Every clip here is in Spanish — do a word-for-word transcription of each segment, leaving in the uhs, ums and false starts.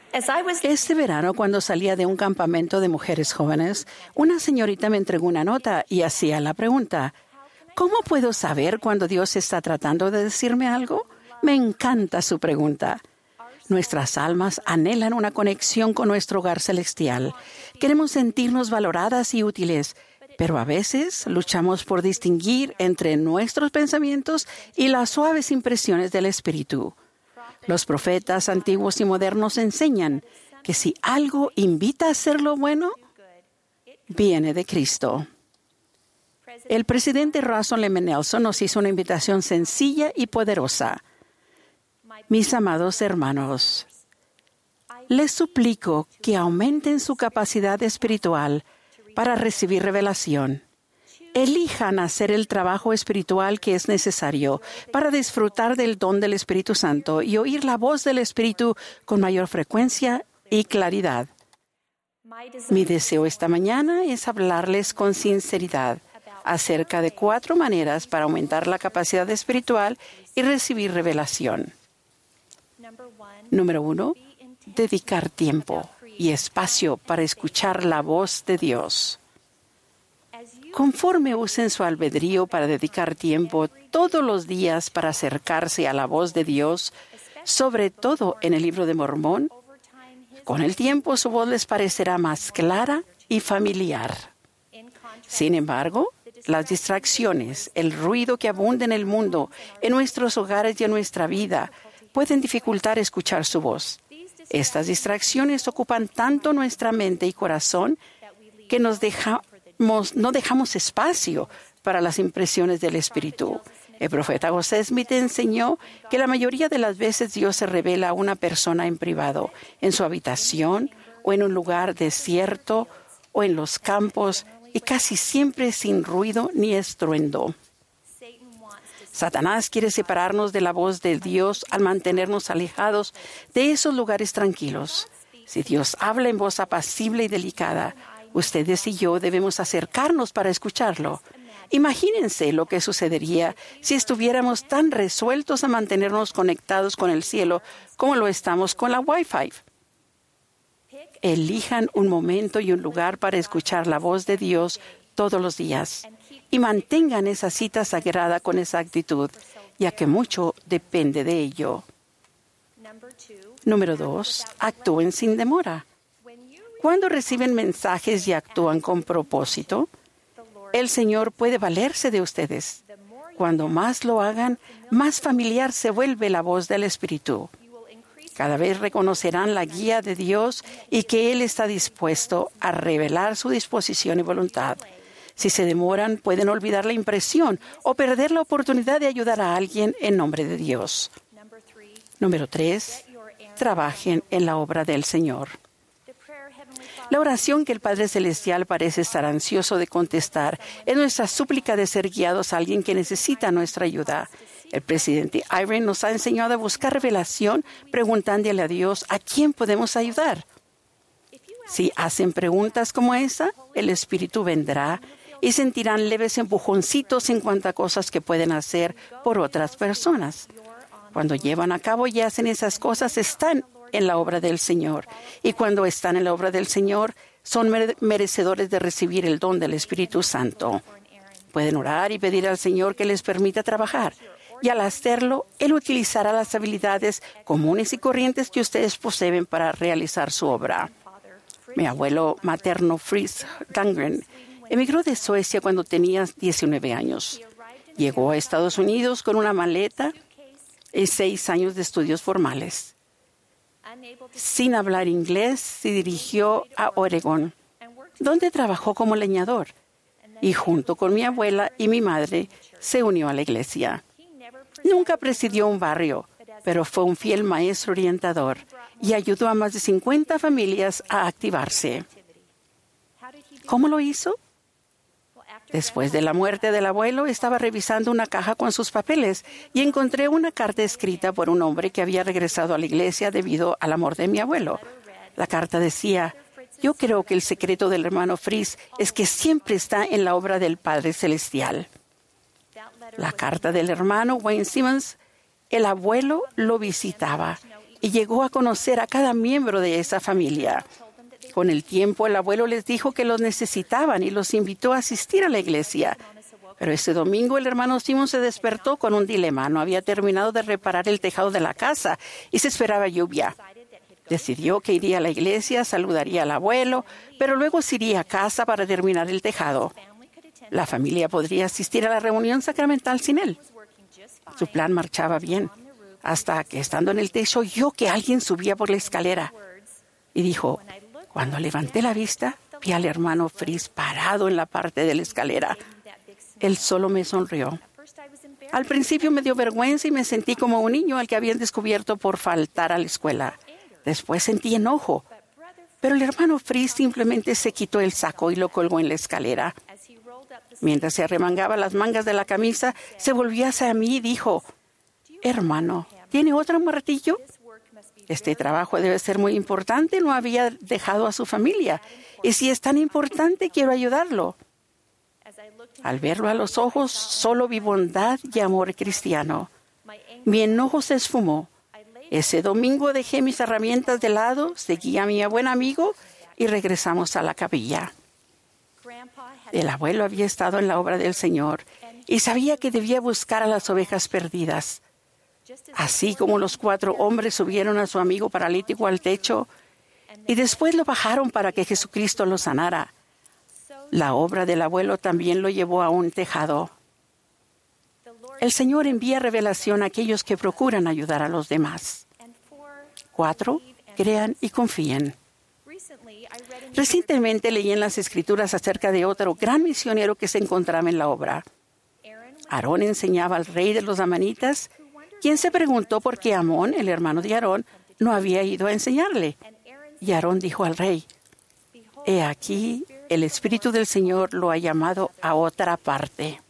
Este verano, cuando salía de un campamento de mujeres jóvenes, una señorita me entregó una nota y hacía la pregunta: ¿cómo puedo saber cuando Dios está tratando de decirme algo? Me encanta su pregunta. Nuestras almas anhelan una conexión con nuestro hogar celestial. Queremos sentirnos valoradas y útiles, pero a veces luchamos por distinguir entre nuestros pensamientos y las suaves impresiones del Espíritu. Los profetas antiguos y modernos enseñan que si algo invita a hacer lo bueno, viene de Cristo. El presidente Russell M. Nelson nos hizo una invitación sencilla y poderosa. Mis amados hermanos, les suplico que aumenten su capacidad espiritual para recibir revelación. Elijan hacer el trabajo espiritual que es necesario para disfrutar del don del Espíritu Santo y oír la voz del Espíritu con mayor frecuencia y claridad. Mi deseo esta mañana es hablarles con sinceridad acerca de cuatro maneras para aumentar la capacidad espiritual y recibir revelación. Número uno, dedicar tiempo y espacio para escuchar la voz de Dios. Conforme usen su albedrío para dedicar tiempo todos los días para acercarse a la voz de Dios, sobre todo en el Libro de Mormón, con el tiempo su voz les parecerá más clara y familiar. Sin embargo, las distracciones, el ruido que abunda en el mundo, en nuestros hogares y en nuestra vida, pueden dificultar escuchar su voz. Estas distracciones ocupan tanto nuestra mente y corazón que nos dejamos, no dejamos espacio para las impresiones del Espíritu. El profeta José Smith enseñó que la mayoría de las veces Dios se revela a una persona en privado, en su habitación o en un lugar desierto o en los campos, y casi siempre sin ruido ni estruendo. Satanás quiere separarnos de la voz de Dios al mantenernos alejados de esos lugares tranquilos. Si Dios habla en voz apacible y delicada, ustedes y yo debemos acercarnos para escucharlo. Imagínense lo que sucedería si estuviéramos tan resueltos a mantenernos conectados con el cielo como lo estamos con la Wi-Fi. Elijan un momento y un lugar para escuchar la voz de Dios todos los días y mantengan esa cita sagrada con exactitud, ya que mucho depende de ello. Número dos, actúen sin demora. Cuando reciben mensajes y actúan con propósito, el Señor puede valerse de ustedes. Cuando más lo hagan, más familiar se vuelve la voz del Espíritu. Cada vez reconocerán la guía de Dios y que Él está dispuesto a revelar su disposición y voluntad. Si se demoran, pueden olvidar la impresión o perder la oportunidad de ayudar a alguien en nombre de Dios. Número tres, trabajen en la obra del Señor. La oración que el Padre Celestial parece estar ansioso de contestar es nuestra súplica de ser guiados a alguien que necesita nuestra ayuda. El presidente Eyring nos ha enseñado a buscar revelación preguntándole a Dios a quién podemos ayudar. Si hacen preguntas como esa, el Espíritu vendrá y sentirán leves empujoncitos en cuanto a cosas que pueden hacer por otras personas. Cuando llevan a cabo y hacen esas cosas, están en la obra del Señor. Y cuando están en la obra del Señor, son merecedores de recibir el don del Espíritu Santo. Pueden orar y pedir al Señor que les permita trabajar. Y al hacerlo, Él utilizará las habilidades comunes y corrientes que ustedes poseen para realizar su obra. Mi abuelo materno, Fritz Dahlgren, emigró de Suecia cuando tenía diecinueve años. Llegó a Estados Unidos con una maleta y seis años de estudios formales. Sin hablar inglés, se dirigió a Oregón, donde trabajó como leñador, y junto con mi abuela y mi madre se unió a la iglesia. Nunca presidió un barrio, pero fue un fiel maestro orientador y ayudó a más de cincuenta familias a activarse. ¿Cómo lo hizo? Después de la muerte del abuelo, estaba revisando una caja con sus papeles y encontré una carta escrita por un hombre que había regresado a la iglesia debido al amor de mi abuelo. La carta decía: yo creo que el secreto del hermano Fritz es que siempre está en la obra del Padre Celestial. La carta del hermano Wayne Simmons, el abuelo lo visitaba y llegó a conocer a cada miembro de esa familia. Con el tiempo, el abuelo les dijo que los necesitaban y los invitó a asistir a la iglesia. Pero ese domingo el hermano Simon se despertó con un dilema. No había terminado de reparar el tejado de la casa y se esperaba lluvia. Decidió que iría a la iglesia, saludaría al abuelo, pero luego se iría a casa para terminar el tejado. La familia podría asistir a la reunión sacramental sin él. Su plan marchaba bien, hasta que estando en el techo oyó que alguien subía por la escalera. Y dijo, cuando levanté la vista, vi al hermano Fries parado en la parte de la escalera. Él solo me sonrió. Al principio me dio vergüenza y me sentí como un niño al que habían descubierto por faltar a la escuela. Después sentí enojo, pero el hermano Fries simplemente se quitó el saco y lo colgó en la escalera. Mientras se arremangaba las mangas de la camisa, se volvió hacia mí y dijo, hermano, ¿tiene otro martillo? Este trabajo debe ser muy importante, no había dejado a su familia. Y si es tan importante, quiero ayudarlo. Al verlo a los ojos, solo vi bondad y amor cristiano. Mi enojo se esfumó. Ese domingo dejé mis herramientas de lado, seguí a mi buen amigo y regresamos a la capilla. El abuelo había estado en la obra del Señor y sabía que debía buscar a las ovejas perdidas. Así como los cuatro hombres subieron a su amigo paralítico al techo y después lo bajaron para que Jesucristo lo sanara, la obra del abuelo también lo llevó a un tejado. El Señor envía revelación a aquellos que procuran ayudar a los demás. Cuatro, crean y confíen. Recientemente leí en las Escrituras acerca de otro gran misionero que se encontraba en la obra. Aarón enseñaba al rey de los amanitas, quien se preguntó por qué Amón, el hermano de Aarón, no había ido a enseñarle. Y Aarón dijo al rey, he aquí, el Espíritu del Señor lo ha llamado a otra parte.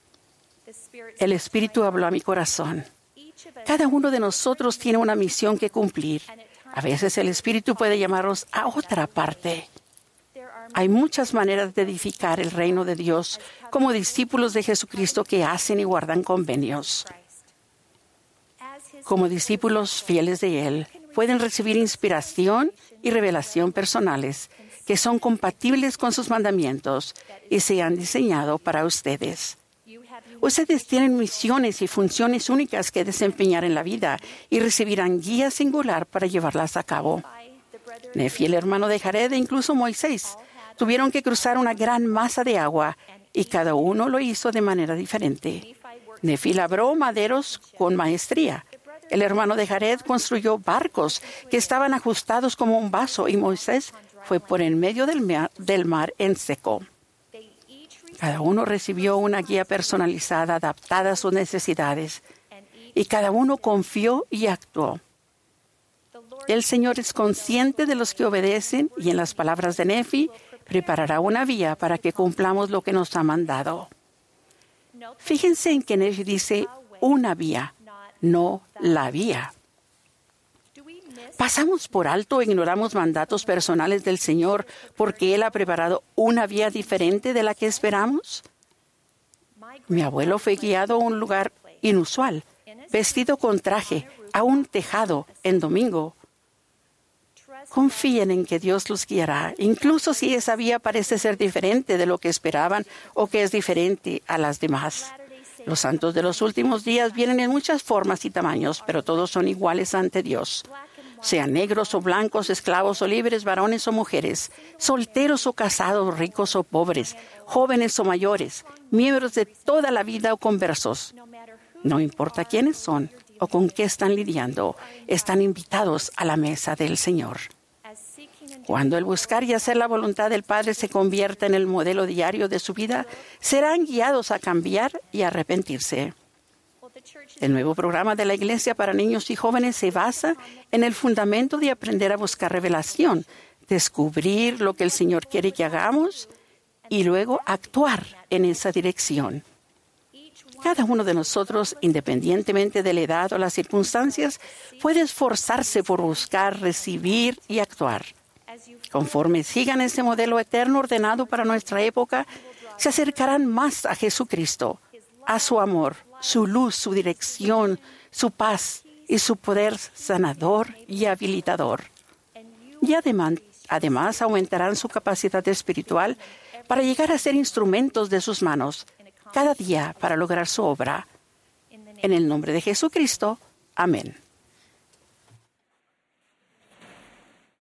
El Espíritu habló a mi corazón. Cada uno de nosotros tiene una misión que cumplir. A veces el Espíritu puede llamarnos a otra parte. Hay muchas maneras de edificar el reino de Dios como discípulos de Jesucristo que hacen y guardan convenios. Como discípulos fieles de Él, pueden recibir inspiración y revelación personales que son compatibles con sus mandamientos y se han diseñado para ustedes. Ustedes tienen misiones y funciones únicas que desempeñar en la vida y recibirán guía singular para llevarlas a cabo. Nefi, el hermano de Jared, e incluso Moisés, tuvieron que cruzar una gran masa de agua y cada uno lo hizo de manera diferente. Nefi labró maderos con maestría. El hermano de Jared construyó barcos que estaban ajustados como un vaso y Moisés fue por en medio del mar, del mar en seco. Cada uno recibió una guía personalizada, adaptada a sus necesidades, y cada uno confió y actuó. El Señor es consciente de los que obedecen y en las palabras de Nefi, preparará una vía para que cumplamos lo que nos ha mandado. Fíjense en que Nefi dice una vía, no la vía. ¿Pasamos por alto o ignoramos mandatos personales del Señor porque Él ha preparado una vía diferente de la que esperamos? Mi abuelo fue guiado a un lugar inusual, vestido con traje, a un tejado en domingo. Confíen en que Dios los guiará, incluso si esa vía parece ser diferente de lo que esperaban o que es diferente a las demás. Los santos de los últimos días vienen en muchas formas y tamaños, pero todos son iguales ante Dios. Sean negros o blancos, esclavos o libres, varones o mujeres, solteros o casados, ricos o pobres, jóvenes o mayores, miembros de toda la vida o conversos. No importa quiénes son o con qué están lidiando, están invitados a la mesa del Señor. Cuando el buscar y hacer la voluntad del Padre se convierta en el modelo diario de su vida, serán guiados a cambiar y arrepentirse. El nuevo programa de la Iglesia para niños y jóvenes se basa en el fundamento de aprender a buscar revelación, descubrir lo que el Señor quiere que hagamos y luego actuar en esa dirección. Cada uno de nosotros, independientemente de la edad o las circunstancias, puede esforzarse por buscar, recibir y actuar. Conforme sigan ese modelo eterno ordenado para nuestra época, se acercarán más a Jesucristo, a su amor, su luz, su dirección, su paz y su poder sanador y habilitador. Y además, además aumentarán su capacidad espiritual para llegar a ser instrumentos de sus manos cada día para lograr su obra. En el nombre de Jesucristo. Amén.